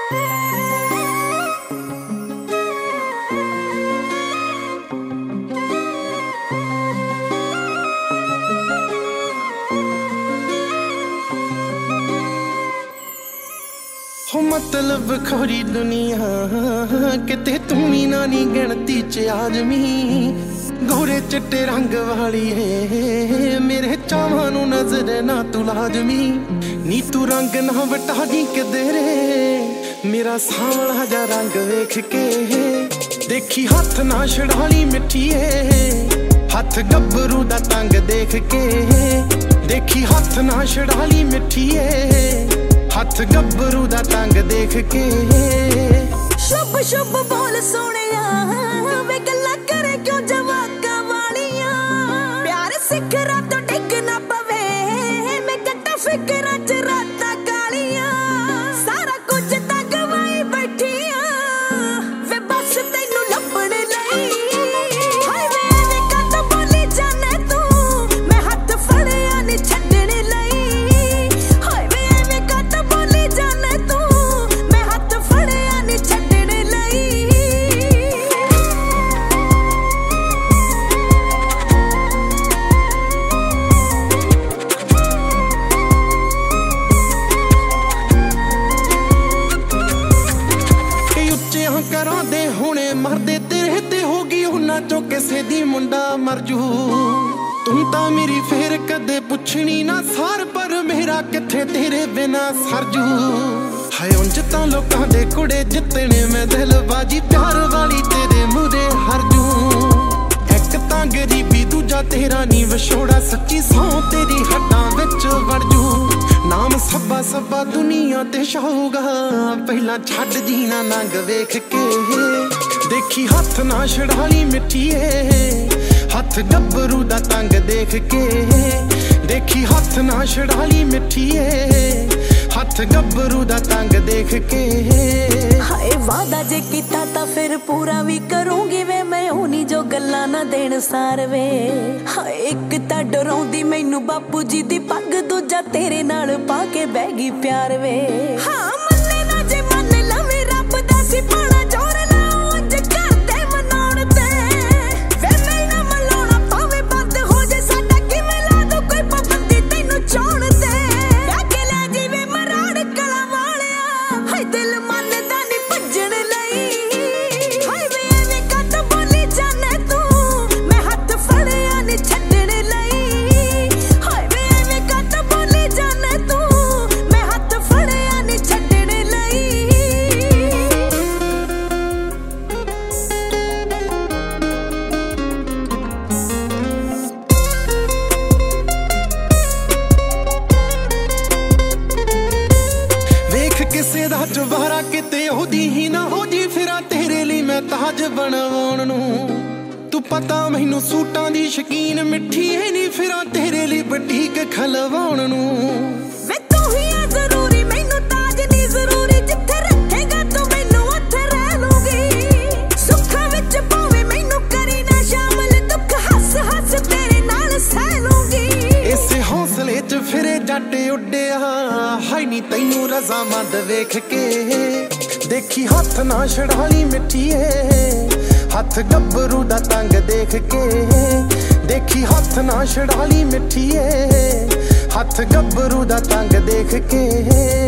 हो मतलब खोरी दुनिया किते तू ही ना नी गिनती च आजमी गोरे चिट्टे रंग वाली है मेरे चावां नू नजर ना तू लाजमी नी तू रंग ना वटा दी किधरे मेरा सांवला जा रंग वेख के देखी हाथ ना छड़ाली मिठीए हाथ गब्बरू दा तंग देख के देखी हाथ ना छड़ाली मिठीए हाथ गब्बरू दा तंग देख के शुभ शुभ बोल सोनिया वे गल्ला करे क्यों जवाका वालियां प्यार सिखरा तो टिक ना पवे मैं कट्टा फिकरा च राता कालियां सारा कुछ ता गवाई बैठिया वे बस तैनू लभण लई हाय वे एवें कद बोली जाने तू मैं हाथ फड़िया नी छड्डण लई हाय वे एवें कद बोली जाने तू मैं हाथ फड़िया नी छड्डण लई करा दे हुणे मरदे तेरे ते होगी उन्हां चों किसे दी मुंडा मर जू तू तां मेरी फेर कदे पुछनी ना सार पर मेरा किथे तेरे बिना सरजू हाय उंज तां लोकां दे कुड़े जितने मैं दिलबाजी प्यार वाली तेरे मुरे हरजू एक तां गरीबी दूजा तेरा नी विछोड़ा सच्ची सौ तेरी हड्डां विच वड़ जू नाम सब्बा सब्बा दुनिया ते छाऊगा पहला छड्ड दी ना नंग वेख के देखी हाथ ना छड़ाली मिठीए हाथ गब्बरू दा तंग देख के देखी हाथ ना छड़ाली मिठीए हाथ गब्बरू दा तंग देख के हाय वादा जे कीता तां फिर पूरा भी करूंगी वे मैं होनी जो गल्लां ना देण सार वे हाय एक तां डराउंदी मैनू बापू जी दी पग दूजा तेरे नाल पा के बह गई प्यार वे हां मन्ने ना जे मन लवे रब दा सिपाणा जोर लाओ अज करदे मनाउण ते वे मैं ना मलाउणा पावे बंद हो जे साडा किवें ला दो कोई पाबंदी तैनू चाहण ते के ले जीवे मराड़ कला वालिया हाय दिल मनदा नी भज्जण लई हाय वे एवें कद बोली जाने तू मैं हाथ फड़िया नी छड्डण लई हाय वे एवें कद बोली जाने तू मैं हाथ फड़िया नी छड्डण लई वेख किसे दा जवारा किते ओदी ही ना हो जी फिरा तेरे लिए मैं ताज बनवाउण नू तू पता मैनू सूटां दी शकीन मिठी है नी फिरा तेरे लिए बटीक खलवाउण नू वे तू ही आ जरूरी मैनू ताज नी जरूरी जिथे रखेगा तू मैनू उत्थे रह लूंगी सुखां विच भावें मैनू करी ना शामिल दुख हस हस तेरे नाल सह लूंगी इसे हौसले च फिरे जट उड्डिया हाय नी तैनू रज़ामंद वेख के देखी हाथ ना छड़ाली मिठीए हाथ गब्बरू दा तंग देख के देखी हाथ ना छड़ाली मिठीए हाथ गब्बरू दा तंग देख के